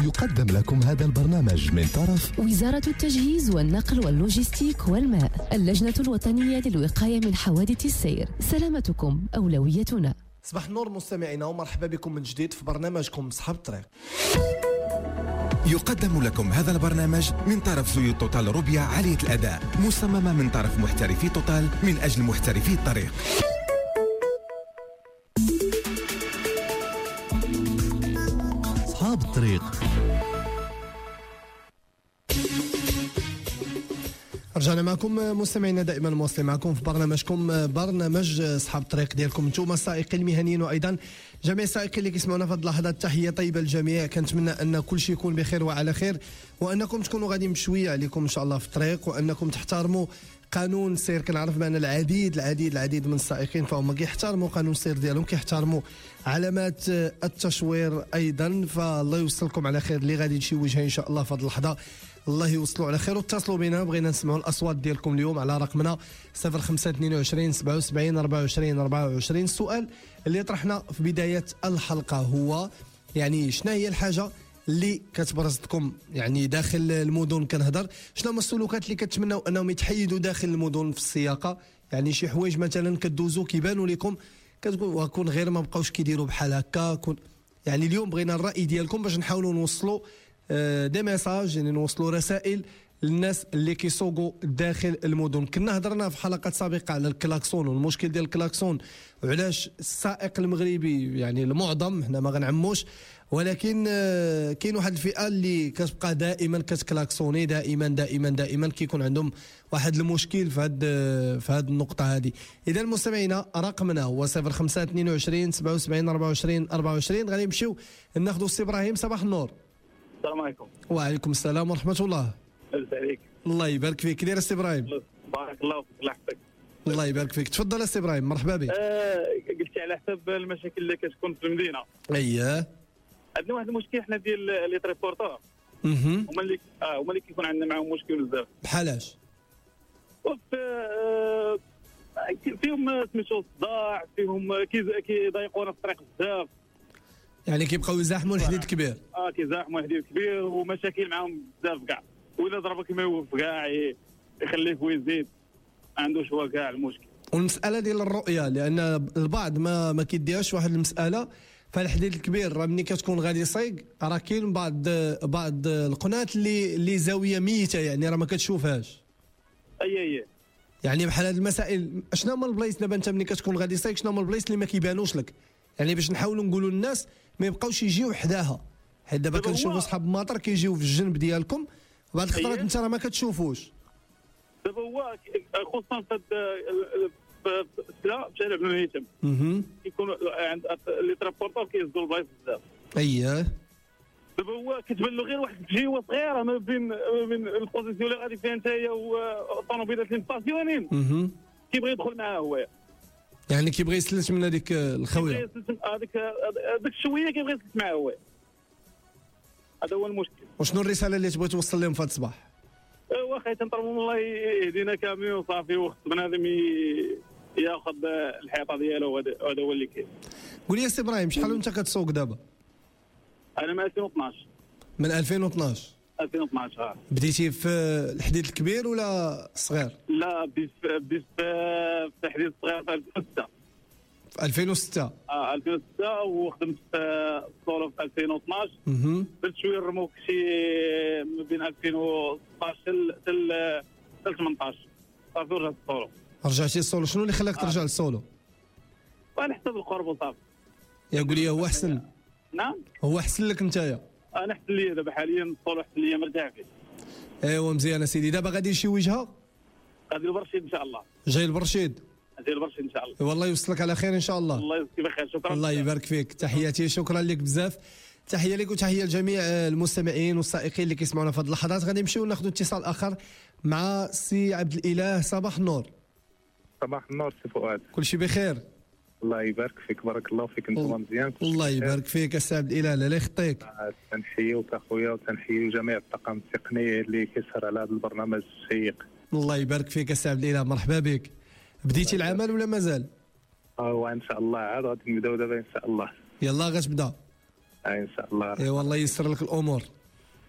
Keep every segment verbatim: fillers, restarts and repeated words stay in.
يقدم لكم هذا البرنامج من طرف وزارة التجهيز والنقل واللوجستيك والماء، اللجنة الوطنية للوقاية من حوادث السير. سلامتكم أولويتنا. صباح النور مستمعينا، ومرحبا بكم من جديد في برنامجكم أصحاب الطريق. يقدم لكم هذا البرنامج من طرف زيوت توتال روبيا عالية الأداء، مصممة من طرف محترفي توتال من أجل محترفي الطريق. أصحاب الطريق. رجعنا معكم مستمعينا، دائما مواصلين معكم في برنامجكم برنامج اصحاب الطريق ديالكم انتم السائقين المهنيين، وايضا جميع السائقين اللي كيسمعونا في هذه اللحظات. تحيه طيبه للجميع، كنتمنى ان كل شيء يكون بخير وعلى خير، وانكم تكونوا غاديين بشويه عليكم ان شاء الله في الطريق، وانكم تحترموا قانون السير. كنعرف بان العديد العديد العديد من السائقين فهم كيحترموا قانون السير ديالهم، كيحترموا علامات التشوير ايضا. فالله يوصلكم على خير اللي غادي شي وجهه ان شاء الله في هذه اللحظه، الله يوصلوا على خير. واتصلوا بنا، بغينا نسمعوا الاصوات ديالكم اليوم على رقمنا صفر خمسة اثنين وعشرين سبعة وسبعين أربعة وعشرين أربعة وعشرين. السؤال اللي طرحنا في بدايه الحلقه هو يعني شنو هي الحاجه اللي كتبرز لكم يعني داخل المدن؟ كنهضر شنو هما السلوكات اللي كتمنوا انهم يتحيدوا داخل المدن في السياقه؟ يعني شي حوايج مثلا كدوزو كيبانوا لكم كتقول وكون غير ما بقاوش كيديروا بحال هكا. كون يعني اليوم بغينا الراي ديالكم باش نحاولوا نوصلوا دي ميساج، يعني نوصلوا رسائل للناس اللي كيسوقوا داخل المدن. كنا هضرنا في حلقات سابقه على الكلاكسون والمشكل ديال الكلاكسون، وعلاش السائق المغربي يعني المعظم، حنا ما غنعموش، ولكن كاين واحد الفئه اللي كتبقى دائما كتكلاكسوني دائما دائما دائما، كيكون عندهم واحد المشكل في هاد في هاد النقطه هذه. اذا مستمعينا رقمنا هو صفر خمسة اثنين وعشرين سبعة وسبعين أربعة وعشرين أربعة وعشرين. غادي نمشيو ناخذوا السي ابراهيم. صباح النور. السلام عليكم. وعليكم السلام ورحمه الله. لاباس عليك؟ الله يبارك فيك. كي داير السي ابراهيم؟ بارك الله فيك. الله يحفظك. الله يبارك فيك. تفضل السي ابراهيم، مرحبا بك. آه قلتي على حسب المشاكل اللي كتكون في المدينه. اييه، عندنا واحد المشكل حنا ديال لي تريبورتور. اها هما اللي اه هما اللي كيكون عندنا معاهم مشكل بزاف. بحالاش؟ آه فيهم سميتو الصداع، فيهم كيضايقونا في الطريق بزاف، يعني كيبقاو يزاحموا الحديد الكبير. اه كيزاحموا الحديد الكبير ومشاكل معاهم بزاف كاع، وإلا ضربك ما يوقف كاع يخليه ويزيد، ما عندوش هو كاع المشكل. والمساله ديال الرؤيه، لان البعض ما ما كيديرش واحد المساله، فالحديد الكبير راه ملي كتكون غادي صيق راه كاين بعض بعض القناه اللي اللي زاويه ميته، يعني راه ما كتشوفهاش. اي اي يعني بحال هاد المسائل. شنو هما البلايص دابا انت ملي كتكون غادي صيق، شنو هما البلايص اللي ما كيبانوش لك؟ يعني باش نحاولوا نقولوا للناس ما يبقاوش يجيو حداها، حيت دابا كنشوفوا صحاب المطر كيجيو في الجنب ديالكم، وبعض الخطرات انت راه ما كتشوفوش. دابا هو خصوصا في السلا بشارع بن هيثم كيكونوا عند لي ترابورتور كيهزوا البلايص بزاف. اييه، دابا هو كتبان له غير واحد الجهه صغيره ما بين ما بين البوزيسيون اللي غادي فيها نتايا والطوموبيلات اللي مستاسيونين، كيبغي يدخل معاه هو، يعني كيبغي يسلت من هذيك الخويه، هذيك هذيك الشويه كيبغي يسلت معاه هو. هذا هو المشكل. وشنو الرساله اللي تبغي توصل لهم في هذا الصباح؟ واخا تنطلبوا من الله يهدينا كاملين وصافي، وخص بنادم ياخذ الحيطه ديالو، هذا هو اللي كاين. قول لي سي ابراهيم، شحال وانت كتسوق دابا؟ انا من ألفين واثناش. من ألفين واثناش؟ ألفين واثناش اه. بديتي في الحديد الكبير ولا الصغير؟ لا بديت بديت في الحديد الصغير في ألفين وستة. في ألفين وستة؟ اه ألفين وستة، وخدمت في الصولو في ألفين واثناش. اها درت شويه الرموك شي ما بين ألفين وستطاش حتى حتى ثمنطاش، صافي ورجعت الصولو. رجعتي للصولو، شنو اللي خلاك ترجع للصولو؟ على حسب القرب وصافي. يا قول لي هو احسن؟ نعم هو احسن لك نتايا؟ انا احسن ليا دابا حاليا، الصولو احسن ليا، مرتاح فيه. ايوا مزيان سيدي. دابا غادي لشي وجهه؟ غادي لبرشيد ان شاء الله. جاي لبرشيد؟ جاي لبرشيد ان شاء الله. والله يوصلك على خير ان شاء الله. الله يجزيك بخير، شكرا. الله يبارك فيك. تحياتي، شكرا لك بزاف. تحيه لك وتحيه لجميع المستمعين والسائقين اللي كيسمعونا في هذه اللحظات. غادي نمشيو ناخذوا اتصال اخر مع سي عبد الاله. صباح النور. صباح النور سي فؤاد. كل شيء بخير؟ الله يبارك فيك، بارك الله فيك، انتم مزيان. الله يبارك فيك السي عبد الاله، لا يخطيك. تنحيوك اخويا، وتنحيو جميع الطاقم التقني اللي كيسهر على هذا البرنامج الشيق. الله يبارك فيك السي عبد الاله، مرحبا بك. بديتي العمل ولا مازال؟ اه ان شاء الله عاد غادي نبداو دابا ان شاء الله. يلا غتبدا ان شاء الله. اي والله ييسر لك الامور.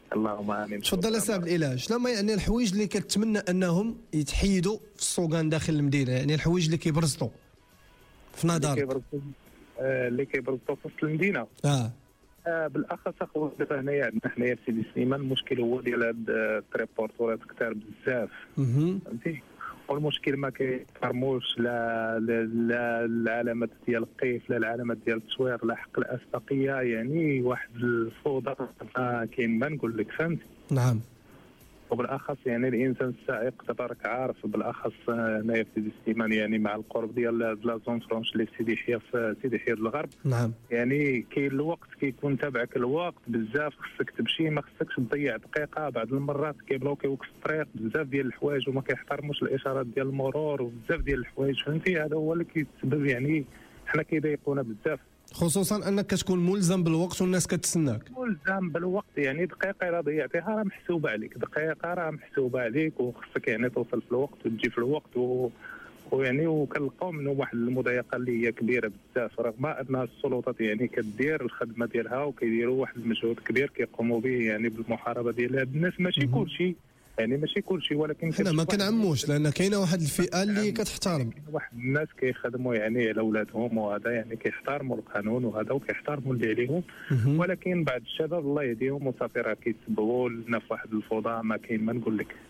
اللهم امين. تفضل سي عبد الاله، شنو هما يعني الحوايج اللي كتمنى انهم يتحيدوا في السوقان داخل المدينه، يعني الحوايج اللي كيبرزطوا في نظرك؟ اللي كيبرزطوا في وسط المدينه اه آه بالاخص اخويا دابا هنايا عندنا حنايا في سيدي سليمان المشكل هو ديال هاد التريبورتورات كثار بزاف فهمتي، والمشكل ما كيحترموش لا لا العلامات ديال القيف لا العلامات ديال التصوير لا حق الاسبقيه، يعني واحد الفوضى ما كاين ما نقول لك فهمتي. نعم. وبالاخص يعني الانسان السائق تبارك عارف بالاخص هنايا في سيدي سليمان يعني مع القرب ديال لا زون فرونش اللي في سيدي يحيى في سيدي يحيى الغرب. نعم. يعني كاين الوقت كيكون تابعك الوقت بزاف، خصك تمشي ما خصكش تضيع دقيقه، بعض المرات كيبلوكيوك في الطريق بزاف ديال الحوايج وما كيحترموش الاشارات ديال المرور وبزاف ديال الحوايج فهمتي، هذا هو اللي كيتسبب يعني حنا كيضايقونا بزاف، خصوصا انك كتكون ملزم بالوقت والناس كتسناك. ملزم بالوقت يعني دقيقه الا ضيعتيها راه محسوبه عليك، دقيقه راه محسوبه عليك وخصك يعني توصل في الوقت وتجي في الوقت و... ويعني وكنلقاو منهم واحد المضايقه اللي هي كبيره بزاف، رغم ان السلطات يعني كدير الخدمه ديالها وكيديروا واحد المجهود كبير كيقوموا به يعني بالمحاربه ديال هاد الناس، ماشي كلشي يعني ماشي كلشي ولكن حنا ما كنعموش لان كاينه واحد الفئه اللي كتحترم، واحد الناس كيخدموا يعني على اولادهم وهذا يعني كيحترموا القانون وهذا وكيحترموا اللي عليهم، ولكن بعض الشباب الله يهديهم وصافي راه كيتسببوا لنا في واحد الفوضى ما كاين ما نقول لك.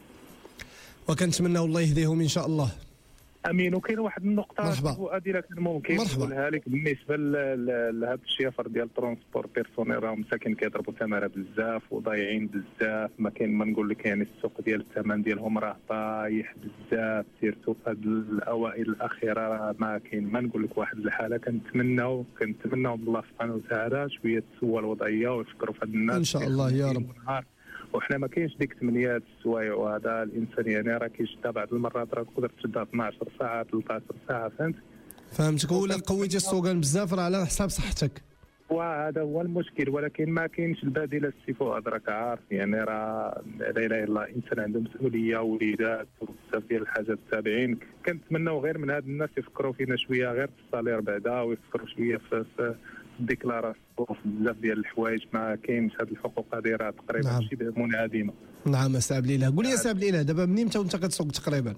وكنتمنى الله يهديهم ان شاء الله. امين. وكاين واحد النقطه مرحبا كان ممكن نقولها لك بالنسبه لهذا الشيفر ديال الترونسبور بيرسونيل، راهم مساكن كيضربوا ثمنها بزاف وضايعين بزاف، ما كاين ما نقول لك يعني السوق ديال الثمن ديالهم راه طايح بزاف، سيرتو في هذه الاوائل الاخيره راه ما كاين ما نقول لك واحد الحاله. كنتمناو كنتمناو من الله سبحانه وتعالى شويه تسوى الوضعيه ويفكروا في هذه الناس ان شاء الله يا رب. وحنا ما كاينش ديك ثمانية السوايع وهذا الانسان يعني راه كيشدها بعض المرات راه تقدر تشدها اثنا عشر ساعه ثلاثة عشر ساعه فهمت. فهمتك. ولا قويتي السوقان بزاف راه على حساب صحتك، وهذا هو المشكل، ولكن ما كاينش البديل السي فؤاد راك عارف يعني راه لا اله الا الله انسان عنده مسؤوليه ووليدات وبزاف ديال الحاجات تابعين. كنتمناو غير من هاد الناس يفكروا فينا شويه غير في الصالير بعدا ويفكروا شويه في, في الديكلاراسيون بزاف ديال الحوايج، ما كاينش هاد الحقوق هذه راه تقريبا نعم. شبه منعدمه. نعم سي عبد الاله. قول لي سي عبد الاله دابا منين انت وانت كتسوق تقريبا؟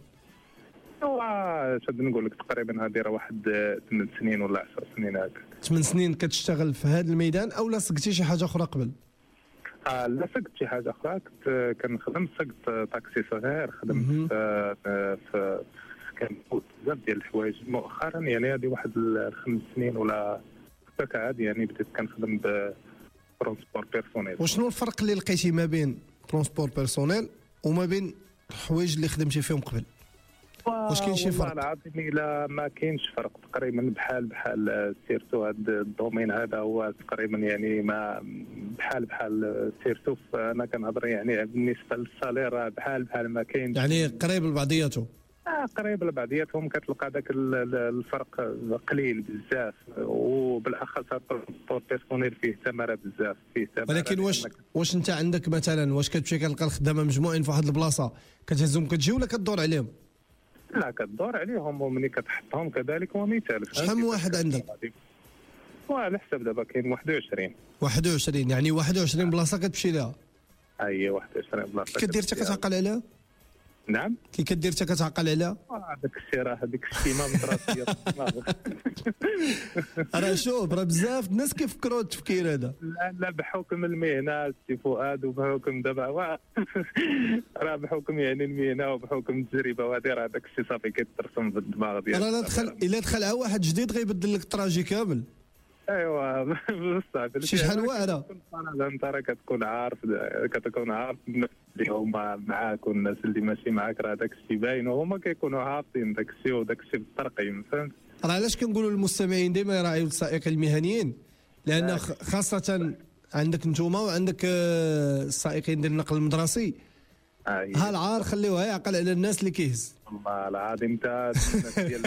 شاد نقول لك تقريبا هذه راه واحد ثمان سنين ولا عشر سنين هكا. ثمان سنين كتشتغل في هذا الميدان او لا سقتي شي حاجه اخرى قبل؟ اه لا سقت شي حاجه اخرى، كنت كنخدم سقت طاكسي صغير، خدمت في في كان بزاف ديال الحوايج مؤخرا يعني هذه واحد الخمس سنين ولا هكا عادي يعني بديت كنخدم بترونسبور بيرسونيل. وشنو الفرق اللي لقيتي ما بين ترونسبور بيرسونيل وما بين الحوايج اللي خدمتي فيهم قبل؟ واش كاين شي فرق؟ والله العظيم الا ما كاينش فرق تقريبا بحال بحال سيرتو هذا الدومين هذا هو تقريبا يعني ما بحال بحال سيرتو انا كنهضر يعني بالنسبه للصالير بحال بحال ما كاين يعني قريب لبعضياته. اه قريب لبعضياتهم كتلقى ذاك الفرق قليل بزاف، وبالاخص الترونسبور بيرسونيل فيه ثمره بزاف فيه ثمره. ولكن واش واش انت عندك مثلا واش كتمشي كتلقى الخدامه مجموعين في واحد البلاصه كتهزهم كتجي ولا كدور عليهم؟ لا كدور عليهم ومني كتحطهم كذلك هو مثال. شحال من واحد عندك؟ وعلى حسب دابا كاين واحد وعشرين. واحد وعشرين يعني واحد وعشرين بلاصه كتمشي لها؟ اي واحد وعشرين بلاصه. كدير حتى كتعقل عليها؟ نعم. كي كدير حتى كتعقل عليها؟ اه داك الشيء راه هذيك الشيمه متراسيه في الدماغ. راه شوف راه بزاف الناس كيفكروا التفكير هذا. لا لا بحكم المهنه السي فؤاد وبحكم دابا راه بحكم يعني المهنه وبحكم التجربه وهذه راه داك الشيء صافي كيترسم في الدماغ ديالك. راه دخل الا دخل على واحد جديد غيبدل لك التراجي كامل. ايوا بصح شي شحال واعره انت راه كتكون عارف كتكون عارف الناس اللي هما معاك والناس اللي ماشي معاك راه داك الشيء باين وهما كيكونوا عارفين داك الشيء وداك الشيء بالترقيم فهمت. راه علاش كنقولوا للمستمعين ديما يراعيوا السائقين المهنيين لان خاصه عندك نتوما وعندك السائقين ديال النقل المدرسي ها العار خليوها يعقل على الناس اللي كيهز. والله العظيم انت الناس ديال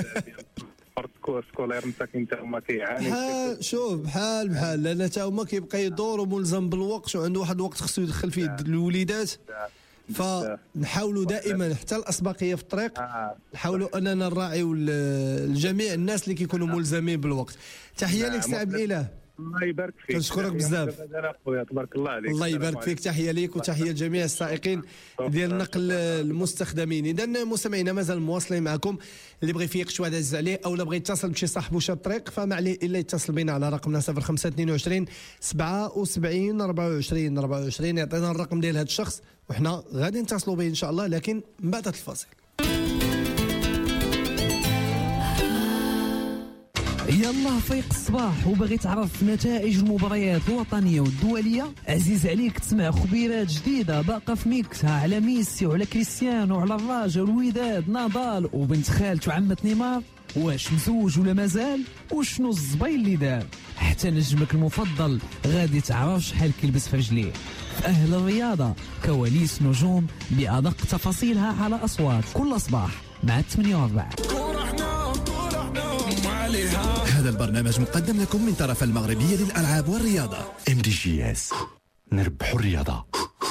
سكولير مساكين حتى هما كيعانيو بحال شوف بحال بحال لان حتى هما كيبقى يدور وملزم بالوقت وعنده واحد الوقت خصو يدخل فيه الوليدات، فنحاولوا دائما حتى الاسبقيه في الطريق نحاولوا اننا نراعيو الجميع الناس اللي كيكونوا ملزمين بالوقت. تحيه لك سي عبد الاله. الله يبارك فيك. كنشكرك بزاف. تبارك الله عليك. الله يبارك فيك. تحيه ليك وتحيه لجميع السائقين ديال النقل المستخدمين. اذا مستمعينا مازال مواصلين معكم. اللي بغى يفيق شويه داز عليه او اللي بغى يتصل بشي صاحبو شاد الطريق فما عليه الا يتصل بينا على رقمنا صفر خمسة اثنين وعشرين سبعة وسبعين أربعة وعشرين أربعة وعشرين. يعطينا الرقم ديال هذا الشخص وحنا غادي نتصلوا به ان شاء الله، لكن من بعد الفاصل. يلا فيق الصباح وبغي تعرف نتائج المباريات الوطنيه والدوليه؟ عزيز عليك تسمع خبيرات جديده باقه في ميكسها على ميسي وعلى كريستيانو وعلى الراجل والوداد ناضال وبنت خالته وعمة نيمار؟ واش مزوج ولا مازال؟ وشنو الزباين اللي دار؟ حتى نجمك المفضل غادي تعرف شحال كيلبس في رجليه. اهل الرياضه كواليس نجوم بادق تفاصيلها على اصوات كل صباح مع ثمانية وأربعة. هذا البرنامج مقدم لكم من طرف المغربية للألعاب والرياضة. ام دي جي اس، نربحوا الرياضة.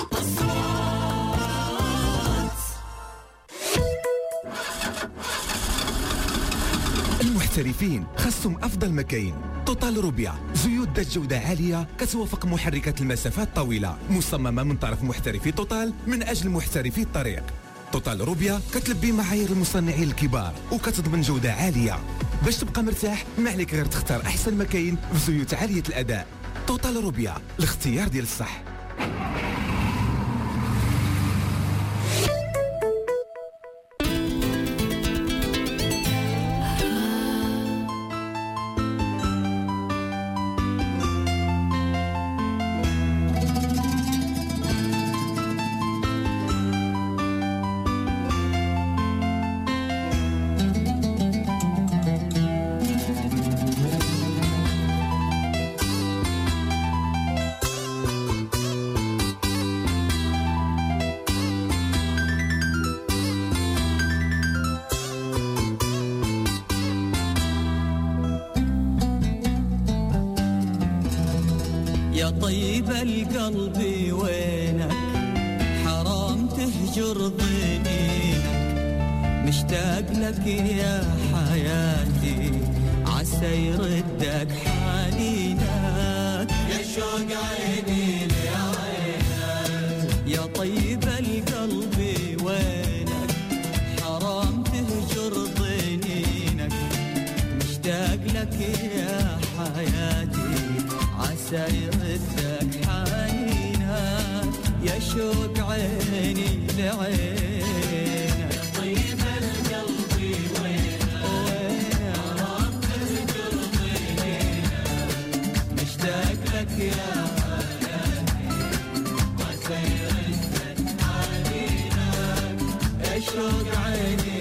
المحترفين خصهم أفضل مكاين. توتال روبيا زيوت ذات جودة عالية كتوافق محركات المسافات الطويلة، مصممة من طرف محترفي توتال من أجل محترفي الطريق. توتال روبيا كتلبي معايير المصنعين الكبار وكتضمن جودة عالية. باش تبقى مرتاح ما عليك غير تختار أحسن مكاين بزيوت عالية الأداء. توتال روبيا، الاختيار ديال الصح. يا طيب القلب وينك حرام تهجر ضنينك مشتاق لك يا حياتي عسى يردك حنينك يا شوق عيني لعينك يا طيب القلب وينك حرام تهجر ضنينك مشتاق لك يا حياتي عسى يردك حنينك يا شوق عيني لعينك طيب القلب وينك حرام تهجر ضنينك مشتاق لك يا حياتي عسى يردك حنينك يا شوق عيني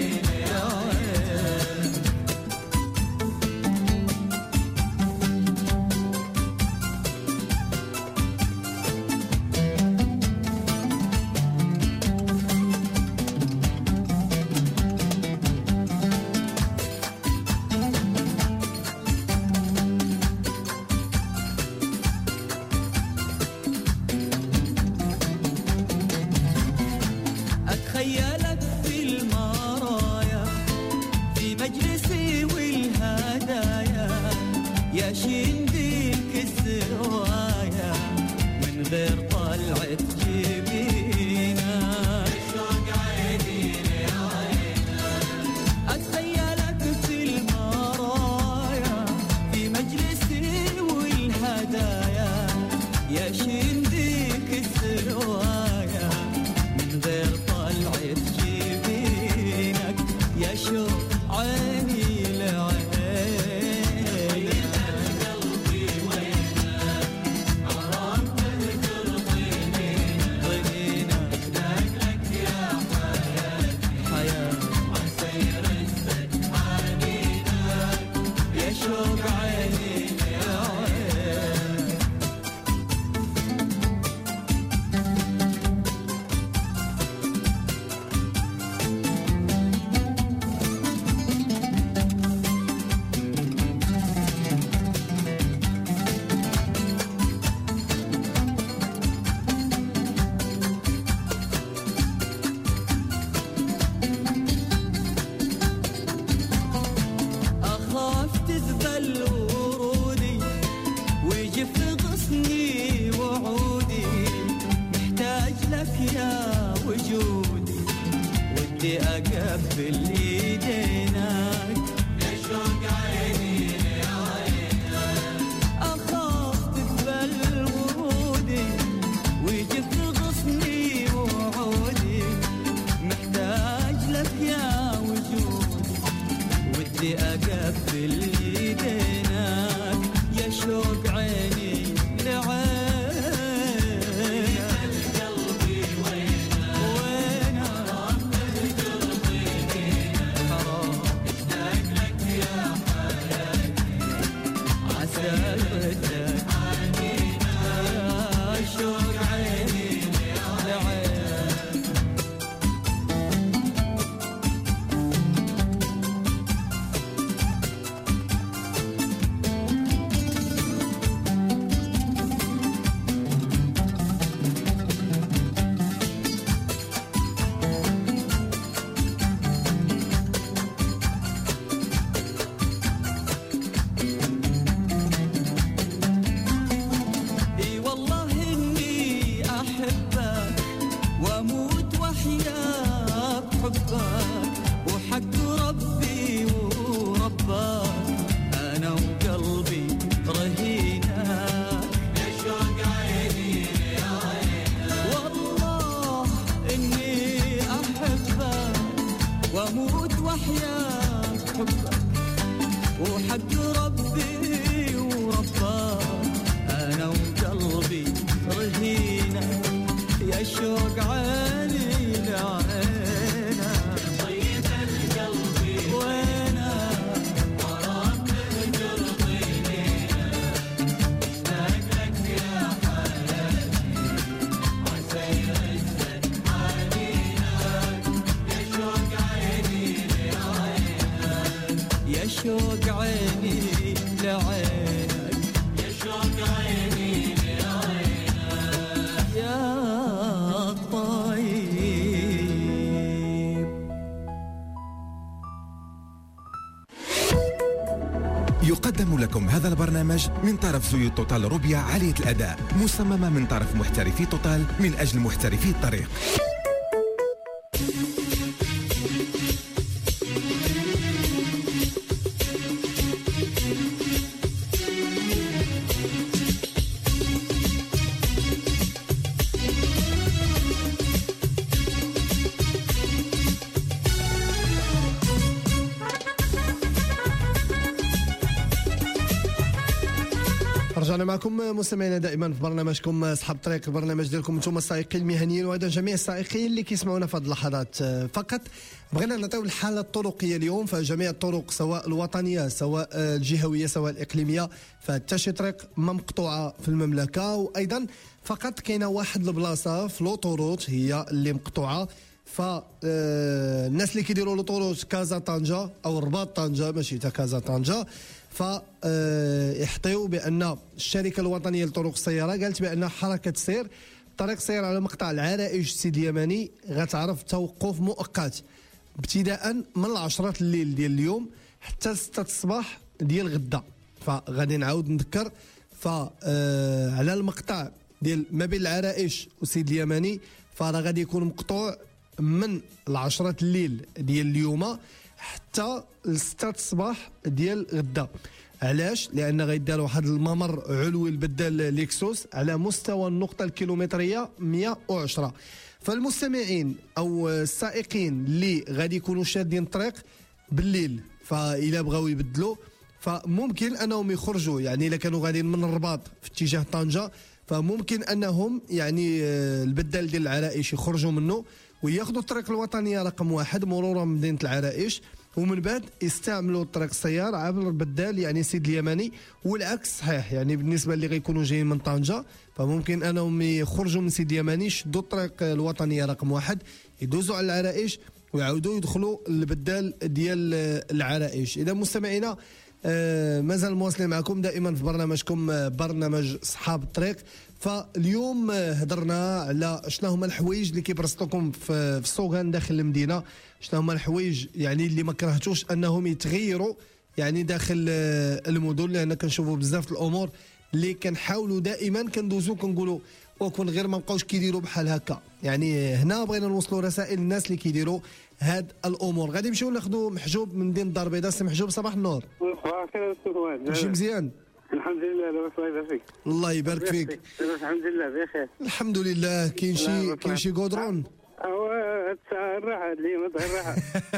يا وجودي ودي أقبل إيدينك يا شوق عيني لعينك أخاف تقبل ورودي ويجف غصني وعودي محتاج لك يا وجودي ودي أقبل إيدينك يا شوق عيني لعينك شوق عيني لعينك يا شوق عيني لعينك يا طيب. يقدم لكم هذا البرنامج من طرف زيوت توتال روبيا عالية الأداء، مصممة من طرف محترفي توتال من أجل محترفي الطريق. رجعنا معكم مستمعينا دائما في برنامجكم اصحاب الطريق، البرنامج ديالكم انتم السائقين المهنيين وايضا جميع السائقين اللي كيسمعونا في هذه اللحظات. فقط بغينا نعطيو الحاله الطرقيه اليوم فجميع الطرق سواء الوطنيه سواء الجهويه سواء الاقليميه، فحتى شي طريق ما مقطوعه في المملكه، وايضا فقط كاينه واحد البلاصه في لوطوروت هي اللي مقطوعه. فالناس اللي كيديروا لوطوروت كازا طنجه او الرباط طنجه ماشي تا كازا طنجه فيحطيو بان الشركه الوطنيه لطرق السياره قالت بان حركه السير طريق السير على مقطع العرائش سيدي اليماني غتعرف توقف مؤقت ابتداء من العشرة الليل ديال اليوم حتى ستة الصباح ديال غدا. فغادي نعاود نذكر فعلى المقطع ديال ما بين العرائش وسيدي اليماني فراه غادي يكون مقطوع من العشرة الليل ديال اليوم حتى لستة الصباح ديال غدا. علاش؟ لان غيدار واحد الممر علوي البدال ليكسوس على مستوى النقطه الكيلومتريه مئة وعشرة. فالمستمعين او السائقين اللي غادي يكونوا شادين الطريق بالليل فإلا بغاو يبدلوا فممكن انهم يخرجوا، يعني الا كانوا غاديين من الرباط في اتجاه طنجه فممكن انهم يعني البدال ديال العرائش يخرجوا منه وياخذوا الطريق الوطنيه رقم واحد مرورا مدينه العرائش، ومن بعد يستعملوا الطريق السيار عبر البدال يعني سيد اليماني، والعكس صحيح. يعني بالنسبه اللي غيكونوا جايين من طنجه فممكن انهم يخرجوا من سيد اليماني يشدوا الطريق الوطنيه رقم واحد يدوزوا على العرائش ويعاودوا يدخلوا البدال ديال العرائش. اذا مستمعينا آه مازال مواصلين معكم دائما في برنامجكم آه برنامج اصحاب الطريق. فاليوم آه هضرنا على شنو هما الحوايج اللي كيبرزطوكم في, في السوقان داخل المدينه، شنو هما الحوايج يعني اللي ما كرهتوش انهم يتغيروا يعني داخل آه المدن، لان كنشوفوا بزاف الامور اللي كنحاولوا دائما كندوزو كنقولوا وكون غير ما بقاوش كيديروا بحال هكا. يعني هنا بغينا نوصلوا رسائل الناس اللي كيديروا هاد الامور. غادي نمشيو ناخذوا محجوب من مدينه الدار البيضاء. سي محجوب صباح النور. صباح الخير استاذ واد. ماشي مزيان؟ الحمد لله لاباس الله يبارك فيك. الله يبارك فيك. الحمد لله بخير. الحمد لله. كاين شي كاين شي غودرون؟ هو الراحه اليوم الراحه.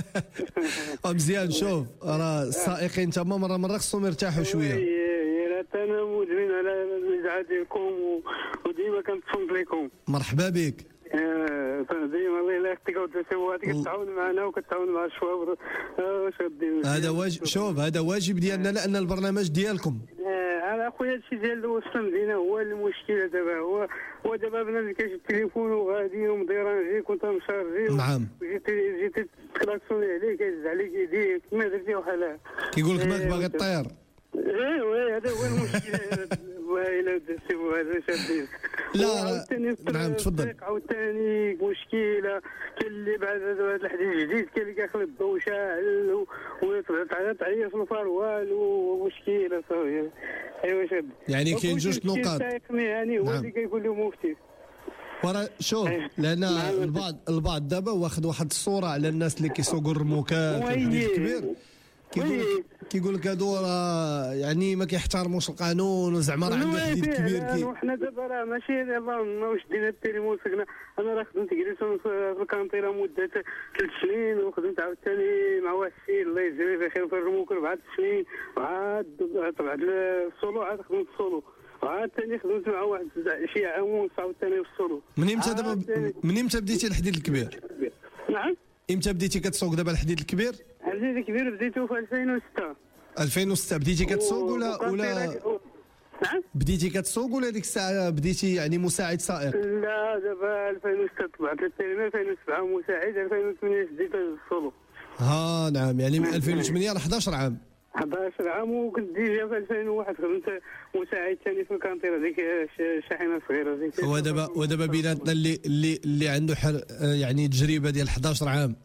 مزيان. شوف راه السائقين تما مره مره خصهم يرتاحوا شويه. انا مدمن على الاذاعه ديالكم وديما كنتصنت لكم. مرحبا بك. ديما الله يلا يخليك ودي كتعاون معنا وكتعاون مع الشباب. واش غدير؟ هذا واجب. شوف هذا واجب ديالنا لان البرنامج ديالكم. انا اخويا هادشي ديال وسط المدينه هو المشكله دابا. هو هو دابا بنادم كيجي التليفون وغادي ومديرانجي كنت مشارجي. نعم. جيتي جيتي تكلاكسوني عليه كيهز عليك يديك ما درتي وحالها. كيقول لك ماك باغي طير. ايوا هذا هو المشكل. وإلا درتي هذا شادين. لا نعم تفضل. عاوتاني مشكله كاين اللي بعد هذا الحديث الجديد كاين اللي كيخلط الضو شاعل وتعيط في الفروال ومشكله صافي. ايوا شاد. يعني كاين جوج نقاط. يعني هو اللي كيقول له مفتي. ورا شوف لان البعض البعض دابا واخد واحد الصوره على الناس اللي كيسوقوا الرموكات والحديد الكبير. كيقول كيقول لك هادو راه يعني ما كيحترموش القانون وزعما راه عنده حديد كبير. كي وحنا دابا راه ماشي اللهم واش دينا التليفون سكنا. انا راه خدمت جريسون في الكانطيره مده ثلاث سنين وخدمت عاوتاني مع واحد السيد الله يجزيه بخير في الرموك اربع سنين وعاد طبعا السولو عاد خدمت السولو وعاد ثاني خدمت مع واحد شي عام ونص عاوتاني في السولو. من امتى دابا من امتى بديتي الحديد الكبير؟ نعم امتى بديتي كتسوق دابا الحديد الكبير؟ الحديد الكبير بديتو في ألفين وستة. ألفين وستة بديتي كتسوق ولا ولا نعم بديتي كتسوق ولا ديك الساعه بديتي يعني مساعد سائق؟ لا دابا ألفين وستة طلعت التلميذ ألفين وسبعة مساعد ألفين وثمانية بديت السولو. ها نعم يعني من ألفين وثمانية ل حداش عام. حداش عام وكنت ديجا في ألفين وواحد خدمت مساعد ثاني في الكانطيره ديك الشاحنه الصغيره ديك. ودابا ودابا بيناتنا اللي اللي اللي عنده حر يعني تجربه ديال حداش عام.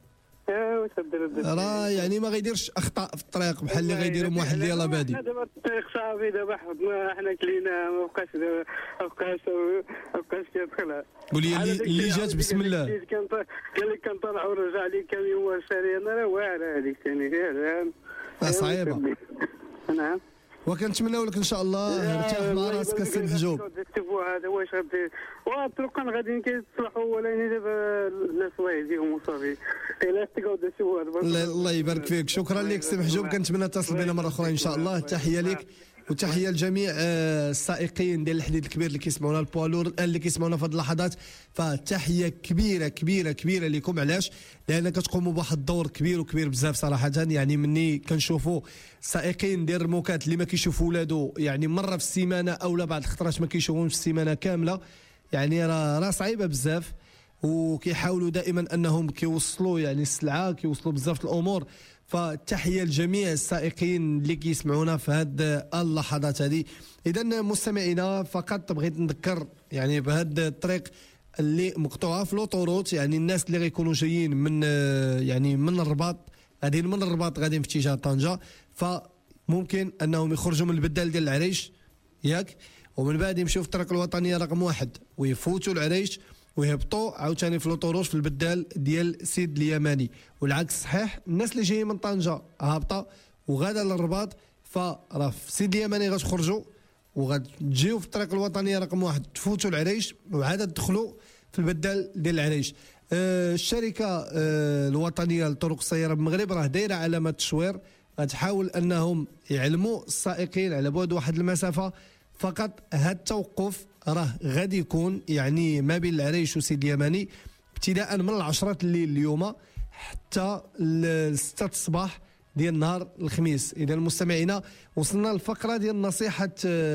راه يعني ما غيديرش اخطاء في الطريق بحال اللي غيديرهم واحد اللي يلاه بادي. دابا الطريق صافي دابا حفظنا حنا كلينا ما بقاش ما بقاش ما بقاش كيدخلها. قول لي اللي اللي جات بسم الله. قال لك كنطلع ورجع لي كم يوم شاري انا راه واعره هذيك ثاني غير صعيبه. نعم. وكنتمناو لك ان شاء الله ارتاح مع راسك السي محجوب. هذا واش غادي والطرقان غاديين كيتصلحوا ولكن دابا الناس الله يهديهم وصافي. الا تقعد تسوى الله يبارك فيك. شكرا لك سي محجوب. كنتمنى تصل بنا مره اخرى ان شاء الله. تحيه لك وتحيه لجميع السائقين ديال الحديد الكبير اللي كيسمعونا البوالور اللي كيسمعونا في هذه اللحظات. فتحيه كبيره كبيره كبيره لكم. علاش؟ لان كتقوموا بواحد الدور كبير وكبير بزاف صراحه. يعني مني كنشوفوا السائقين ديال الرموكات اللي ما كيشوفوا ولادو يعني مره في السيمانه اولا بعض الخطرات ما كيشوفوهمش في السيمانه كامله. يعني راه راه صعيبه بزاف وكيحاولوا دائما انهم كيوصلوا يعني السلعه كيوصلوا بزاف الامور. فتحيه لجميع السائقين اللي كيسمعونا في هذه اللحظات هذه. اذا مستمعينا فقط بغيت نذكر يعني بهذا الطريق اللي مقطوعه في لوطوروت. يعني الناس اللي غيكونوا جايين من يعني من الرباط غاديين من الرباط غاديين في اتجاه طنجه فممكن انهم يخرجوا من البدال ديال العريش ياك ومن بعد يمشيو في الطريق الوطنيه رقم واحد ويفوتوا العريش ويهبطوا عاوتاني في لوطوروش في البدال ديال سيد اليماني. والعكس صحيح الناس اللي جايين من طنجه هابطه وغادا للرباط فراه في سيد اليماني غتخرجوا وغتجيو في الطريق الوطنيه رقم واحد تفوتوا العريش وعاد تدخلوا في البدال ديال العريش. آه الشركه آه الوطنيه لطرق السياره بالمغرب راه دايره علامه تشوير غتحاول انهم يعلموا السائقين على بعد واحد المسافه. فقط هذا التوقف راه غادي يكون يعني ما بين العريش وسيد اليماني ابتداء من العشرة الليل اليوم حتى الستة الصباح ديال نهار الخميس. اذا المستمعين وصلنا للفقره ديال نصيحه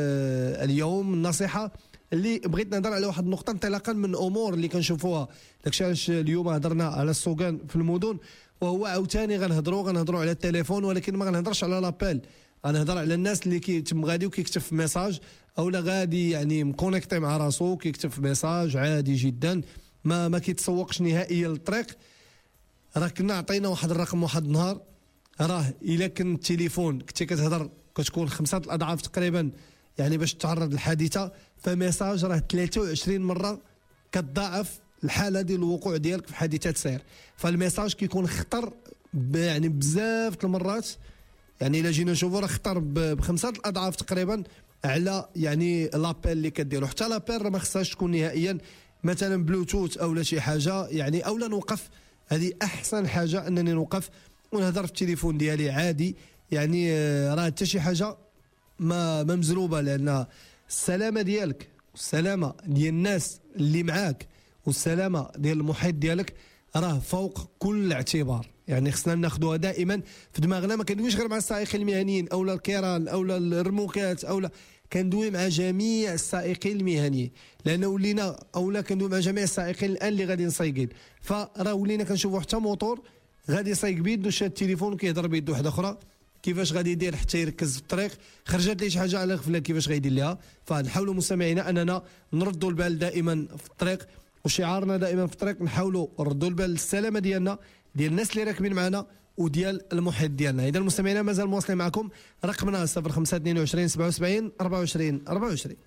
اليوم. النصيحه اللي بغيت نهضر على واحد النقطه انطلاقا من امور اللي كنشوفوها. داكشي علاش اليوم هضرنا على السوقان في المدن وهو عاوتاني غنهضروا غنهضروا على التليفون ولكن ما غنهضرش على لابيل. غنهضر على الناس اللي كيتم غادي وكيكتب في ميساج اولا غادي يعني مكونيكتي مع راسو كيكتب في ميساج عادي جدا ما ما كيتسوقش نهائيا للطريق. راه كنا عطينا واحد الرقم واحد النهار راه الا كان التليفون كنتي كتهضر كتكون خمسه الاضعاف تقريبا يعني باش تعرض للحادثه، فميساج راه ثلاثة وعشرين مره كتضاعف الحاله ديال الوقوع ديالك في حادثات سير. فالميساج كيكون خطر يعني بزاف المرات، يعني الا جينا نشوفوا راه خطر بخمسه الاضعاف تقريبا على يعني لابيل اللي كديروا. حتى لابيل راه ما خصهاش تكون نهائيا مثلا بلوتوث او لا شي حاجه يعني، او لا نوقف. هذه احسن حاجه انني نوقف ونهضر في التليفون ديالي عادي، يعني راه حتى شي حاجه ما ما مزروبه، لان السلامه ديالك والسلامه ديال الناس اللي معاك والسلامه ديال المحيط ديالك راه فوق كل اعتبار. يعني خصنا ناخذوها دائما في دماغنا، ما كندويش غير مع السائقين المهنيين او لا الكيران او لا الرموكات او لا، كندوي مع جميع السائقين المهنيين، لان ولينا او لا كندوي مع جميع السائقين الان اللي غادي نصايقين. فراه ولينا كنشوفوا حتى موطور غادي يصايق بيدو شاد التليفون وكيهضر بيدو واحده اخرى، كيفاش غادي يدير حتى يركز في الطريق، خرجت ليه شي حاجه على غفله كيفاش غيدير ليها. فنحاولوا مستمعينا اننا نردوا البال دائما في الطريق، وشعارنا دائما في الطريق نحاولوا نردوا البال للسلامه ديالنا، ديال الناس اللي راكبين معنا، وديال المحيط ديالنا. اذا المستمعين مازال مواصلين معكم، رقمنا صفر خمسة اثنين وعشرين سبعة وسبعين أربعة وعشرين أربعة وعشرين.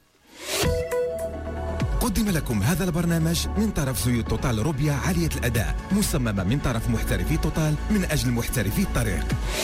قدم لكم هذا البرنامج من طرف زيوت توتال روبيا عالية الأداء، مصممة من طرف محترفي توتال من أجل محترفي الطريق.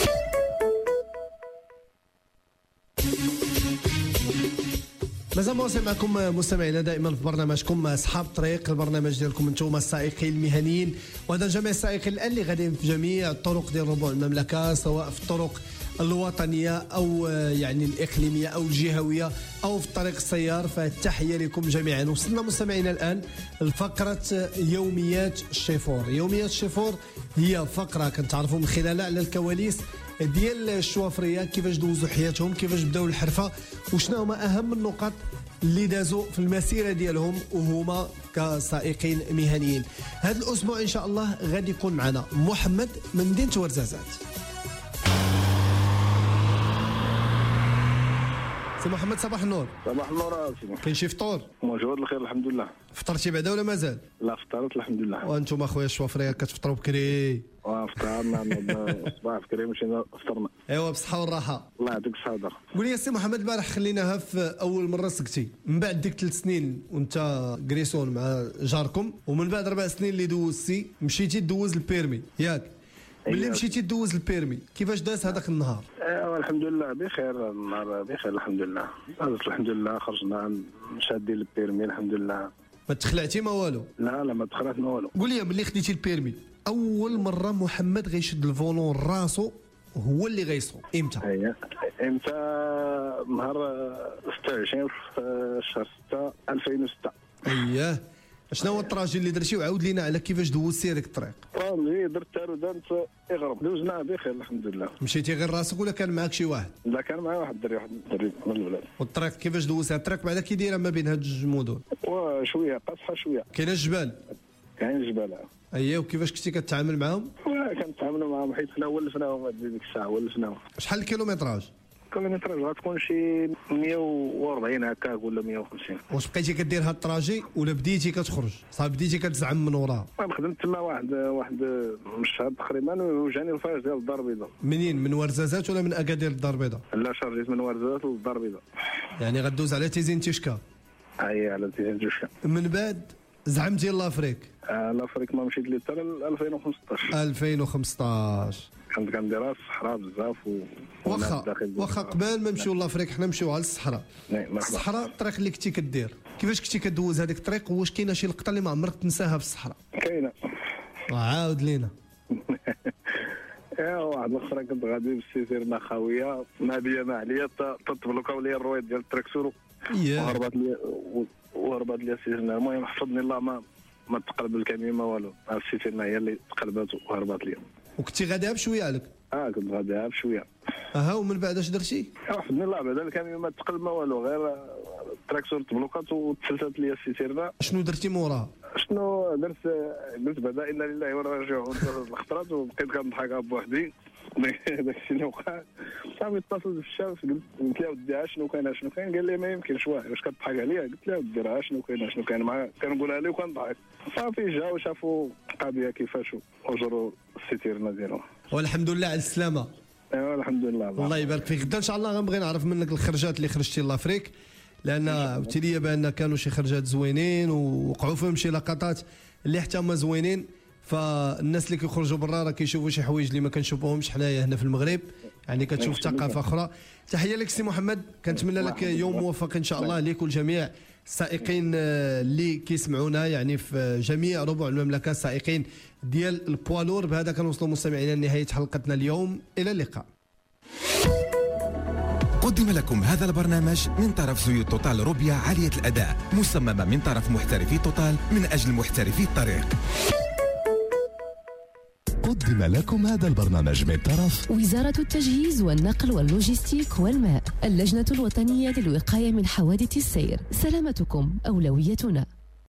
مازال مواصل معكم مستمعينا دائما في برنامجكم اصحاب الطريق، البرنامج ديالكم انتم السائقين المهنيين، وهذا جميع السائقين الان اللي غاديين في جميع الطرق ديال ربوع المملكه، سواء في الطرق الوطنيه او يعني الاقليميه او الجهويه او في الطريق السيار، فالتحيه لكم جميعا. وصلنا مستمعينا الان لفقره يوميات الشيفور. يوميات الشيفور هي فقره كنتعرفوا من خلالها على الكواليس ديال الشوافريه، كيفاش دوزوا حياتهم، كيفاش بداوا الحرفه، وشنو هما اهم النقط اللي دازوا في المسيره ديالهم وهما كسائقين مهنيين. هذا الاسبوع ان شاء الله غادي يكون معنا محمد من مدينه ورزازات. سي محمد صباح النور. صباح النور. كاين شي فطور؟ موجود الخير الحمد لله. فطرتي بعدا ولا مازال؟ لا فطرت الحمد لله. وانتم اخويا الشوافريه كتفطروا بكري؟ اه فطرنا الصباح بكري مشينا فطرنا. ايوا بالصحه والراحه. الله يعطيك الصحه. قول لي سي محمد، البارح خليناها في اول مره سكتي، من بعد ديك ثلاث سنين وانت كريسون مع جاركم، ومن بعد اربع سنين اللي دوزتي مشيتي دوز البيرمي ياك؟ ملي مشيتي دوز البيرمي كيفاش داز هذاك النهار؟ ايوا الحمد لله بخير، النهار بخير الحمد لله. دازت الحمد لله، خرجنا شادين البيرمي الحمد لله. ما تخلعتي ما والو؟ لا لا ما تخلعت ما والو. قول لي ملي خديتي البيرمي اول مره محمد غيشد الفولون راسو هو اللي غيسوق امتى؟ اييه امتى؟ نهار ستة وعشرين في شهر ستة ألفين وستة. اييه. شنو هو التراجي اللي درتي، وعاود لينا على كيفاش دوزتي هذيك الطريق؟ راه درت تارودانت اغرب، دوزناها بخير الحمد لله. مشيتي غير راسك ولا كان معاك شي واحد؟ لا كان معايا واحد الدري، واحد الدري من الولاد. والطريق كيفاش دوزتها؟ الطريق بعدا كي دايره ما بين هاد جوج مدن؟ وشويه قاصحه شويه. كاينه الجبال؟ كاين الجبال. اييه. وكيفاش كنتي كتعامل معاهم؟ كنتعاملوا معاهم حيت حنا ولفناهم ديك الساعه ولفناهم. شحال الكيلومتراج؟ الكيلومتراج غتكون شي مية وأربعين هكاك ولا مية وخمسين. واش بقيتي كدير هاد الطراجي ولا بديتي كتخرج؟ صافي بديتي كتزعم من وراها؟ خدمت تما واحد واحد الشهر تقريبا وجاني الفاج ديال الدار البيضاء. منين؟ من ورزازات ولا من اكادير الدار البيضاء؟ لا شارجيت من ورزازات للدار البيضاء. يعني غدوز على تيزين تيشكا؟ اي على تيزين تيشكا. من بعد زعمتي لافريك؟ آه لافريك ما مشيت لي حتى ألفين وخمسطاش. ألفين وخمسطاش كنت كنديرها في الصحراء بزاف و واخا واخا قبل ما نمشيو لافريك حنا نمشيو على الصحراء. الصحراء الطريق اللي كنتي كدير كيفاش كنتي كدوز هذيك الطريق؟ واش كاينه شي لقطه اللي ما عمرك تنساها في الصحراء؟ كاينه. عاود لينا. ايوا واحد الاخرى كنت غادي بالسيسيرنا خاويه ما بيا ما عليا تطبلوكاو لي الرويد ديال التراكسور وهربات لي وهربات لي السيسيرنا. المهم حفظني الله ما ما تقلب الكميم ما والو، السيسيرنا هي اللي تقلبات وهربات لي. وكنتي غاديها بشويه عليك؟ اه كنت غاديها بشويه. اها. ومن بعد اش درتي؟ حفظني الله بعدا الكميم ما تقلب ما والو، غير التراكسور تبلوكات وتسلسلت لي السيسيرنا. شنو درتي موراها؟ شنو درت؟ درت بعدا انا لله وانا راجعون الخطرات وبقيت كنضحك بوحدي. داك الشيء اللي وقع صافي اتصلت بالشاف قلت له ودي شنو كاين شنو كاين؟ قال لي ما يمكنش واش كتضحك عليا؟ قلت له ودي راه شنو كاين شنو كاين معاه كنقولها ليه وكنضحك. صافي جاو شافوا القضيه كيفاش وجروا السيتيرنا ديالهم. والحمد لله على السلامه. ايوا الحمد لله. الله يبارك فيك. غدا ان شاء الله غنبغي نعرف منك الخرجات اللي خرجتي لافريك، لان قلتي لي بان كانوا شي خرجات زوينين ووقعوا فيهم شي لقطات اللي حتى هما زوينين، فالناس اللي كيخرجوا برا راه كيشوفوا شي حوايج اللي ما كنشوفوهمش حنايا هنا في المغرب، يعني كتشوف ثقافه اخرى. تحيه لك سي محمد، كنتمنى لك يوم موفق ان شاء الله ليك ولجميع السائقين اللي كيسمعونا يعني في جميع ربوع المملكه، السائقين ديال البوالور. بهذا كنوصلوا مستمعينا لنهايه حلقتنا اليوم، الى اللقاء. قدم لكم هذا البرنامج من طرف زيوت توتال روبيا عالية الأداء، مصممة من طرف محترفي توتال من أجل محترفي الطريق. قدم لكم هذا البرنامج من طرف وزارة التجهيز والنقل واللوجستيك والماء، اللجنة الوطنية للوقاية من حوادث السير. سلامتكم أولويتنا.